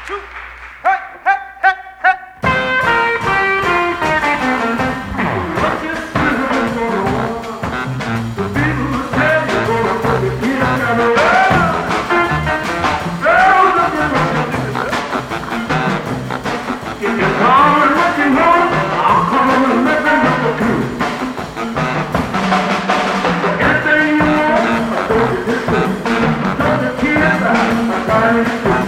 two, hey, hey, hey, hey. What you see is gonna want. The people say they're gonna put the kids on the road. If you come and what you want, I'll come and let them know the truth. Anything you want, I'll go to this room. Don't the kids I'm trying to do.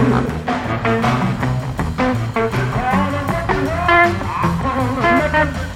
Thank you.